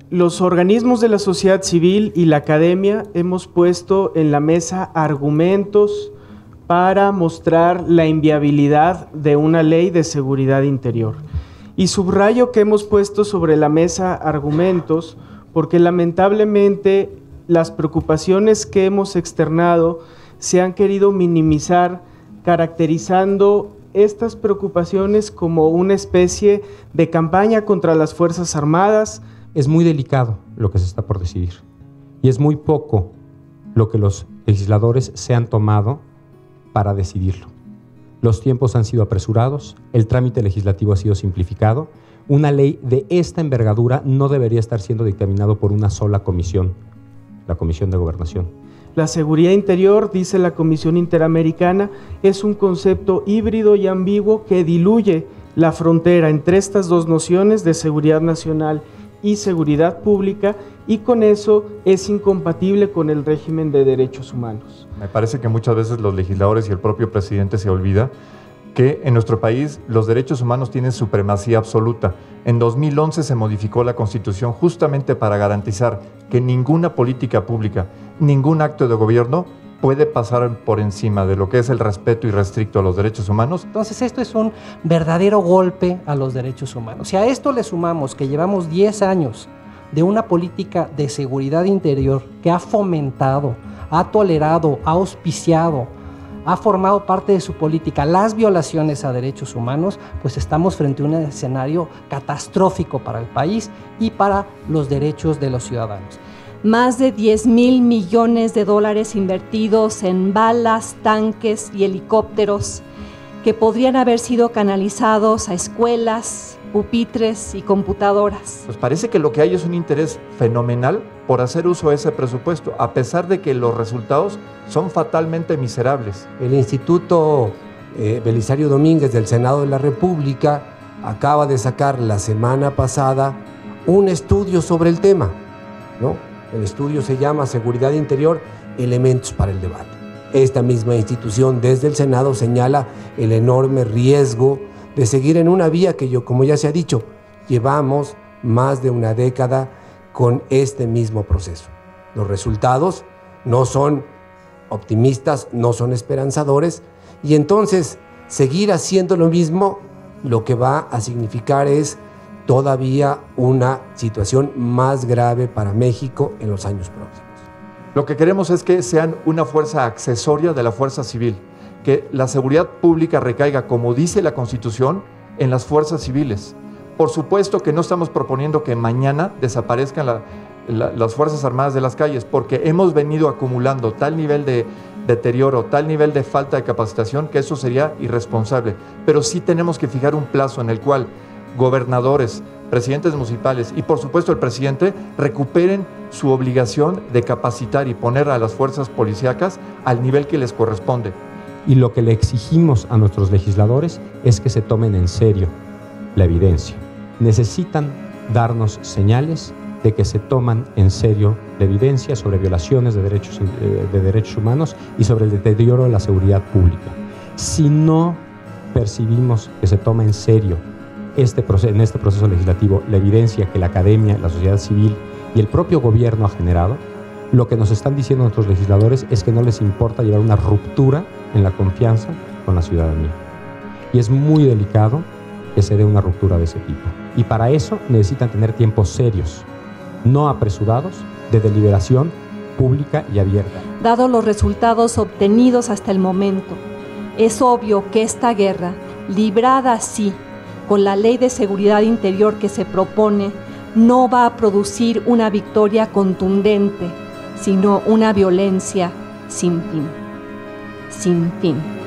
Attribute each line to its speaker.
Speaker 1: Los organismos de la sociedad civil y la academia hemos puesto en la mesa argumentos para mostrar la inviabilidad de una ley de seguridad interior. Y subrayo que hemos puesto sobre la mesa argumentos porque lamentablemente las preocupaciones que hemos externado se han querido minimizar, caracterizando estas preocupaciones como una especie de campaña contra las Fuerzas Armadas.
Speaker 2: Es muy delicado lo que se está por decidir y es muy poco lo que los legisladores se han tomado para decidirlo. Los tiempos han sido apresurados, el trámite legislativo ha sido simplificado. Una ley de esta envergadura no debería estar siendo dictaminado por una sola comisión, la Comisión de Gobernación.
Speaker 1: La seguridad interior, dice la Comisión Interamericana, es un concepto híbrido y ambiguo que diluye la frontera entre estas dos nociones de seguridad nacional y seguridad pública, y con eso es incompatible con el régimen de derechos humanos.
Speaker 3: Me parece que muchas veces los legisladores y el propio presidente se olvida que en nuestro país los derechos humanos tienen supremacía absoluta. En 2011 se modificó la Constitución justamente para garantizar que ninguna política pública, ningún acto de gobierno puede pasar por encima de lo que es el respeto irrestricto a los derechos humanos.
Speaker 4: Entonces esto es un verdadero golpe a los derechos humanos. Si a esto le sumamos que llevamos 10 años de una política de seguridad interior que ha fomentado, ha tolerado, ha auspiciado, ha formado parte de su política las violaciones a derechos humanos, pues estamos frente a un escenario catastrófico para el país y para los derechos de los ciudadanos.
Speaker 5: Más de 10,000 millones de dólares invertidos en balas, tanques y helicópteros que podrían haber sido canalizados a escuelas, pupitres y computadoras.
Speaker 3: Pues parece que lo que hay es un interés fenomenal por hacer uso de ese presupuesto, a pesar de que los resultados son fatalmente miserables.
Speaker 6: El Instituto Belisario Domínguez del Senado de la República acaba de sacar la semana pasada un estudio sobre el tema, ¿no? El estudio se llama Seguridad Interior, Elementos para el Debate. Esta misma institución desde el Senado señala el enorme riesgo de seguir en una vía que como ya se ha dicho, llevamos más de una década con este mismo proceso. Los resultados no son optimistas, no son esperanzadores, y entonces seguir haciendo lo mismo lo que va a significar es todavía una situación más grave para México en los años próximos.
Speaker 3: Lo que queremos es que sean una fuerza accesoria de la fuerza civil, que la seguridad pública recaiga, como dice la Constitución, en las fuerzas civiles. Por supuesto que no estamos proponiendo que mañana desaparezcan las Fuerzas Armadas de las calles, porque hemos venido acumulando tal nivel de deterioro, tal nivel de falta de capacitación, que eso sería irresponsable. Pero sí tenemos que fijar un plazo en el cual gobernadores, presidentes municipales y por supuesto el presidente recuperen su obligación de capacitar y poner a las fuerzas policíacas al nivel que les corresponde.
Speaker 2: Y lo que le exigimos a nuestros legisladores es que se tomen en serio la evidencia. Necesitan darnos señales de que se toman en serio la evidencia sobre violaciones de derechos humanos y sobre el deterioro de la seguridad pública. Si no percibimos que se toma en serio en este proceso legislativo la evidencia que la academia, la sociedad civil y el propio gobierno ha generado, lo que nos están diciendo nuestros legisladores es que no les importa llevar una ruptura en la confianza con la ciudadanía. Y es muy delicado que se dé una ruptura de ese tipo. Y para eso necesitan tener tiempos serios, no apresurados, de deliberación pública y abierta.
Speaker 5: Dado los resultados obtenidos hasta el momento, es obvio que esta guerra, librada así, con la ley de seguridad interior que se propone, no va a producir una victoria contundente, sino una violencia sin fin. Sin fin.